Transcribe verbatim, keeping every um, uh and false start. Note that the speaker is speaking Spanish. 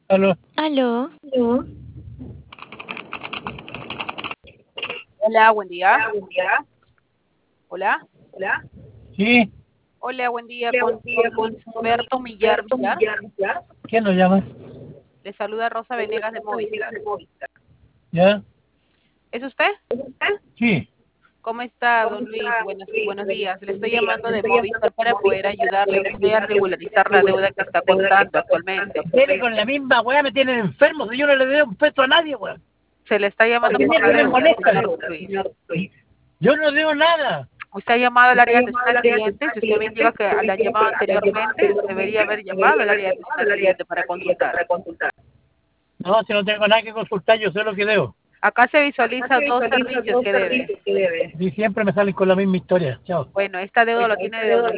Aló. Aló. Aló. Hola, buen día. Hola, buen día. Hola. Hola. Sí. Hola, buen día. Hola, Con buen día. don Con con Humberto Millar Alberto Millar. Millar Villar. ¿Quién nos llama? Le saluda Rosa Venegas de Rosa Venegas Movistar. de Movistar. ¿Ya? ¿Es usted? ¿Es usted? Sí. ¿Cómo está, ¿Cómo don Luis? está, Buenos, Luis? buenos Buenos días. Le estoy días. llamando Le de estoy llamando Movistar de para poder Movistar para ayudarle a poder usted a ayudarle a usted a regularizar la deuda que regularizar está la deuda que contando está contando. actualmente. Viene con la misma weá, me tienen enfermo. Si yo no le doy un peso a nadie, weón. Se le está llamando ¿Por por qué la me deuda, molesta? señor Luis. Señor Luis. Yo no debo nada. Usted ha llamado al Usted área ha de llamado atención al al área de cliente. atención Si al usted me cliente. indica que Usted me le han indica llamado que le han llamado anteriormente, debería anteriormente. haber llamado Debería al haber área de llamado atención al al área de cliente atención para al cliente consultar. para consultar. No, si no tengo nada que consultar, yo sé lo que debo. Acá se Acá visualiza se dos visualizan servicios dos que debe. servicios que debe. Y siempre me salen con la misma historia. Chao. Bueno, esta deuda Bueno, lo tiene esta de deuda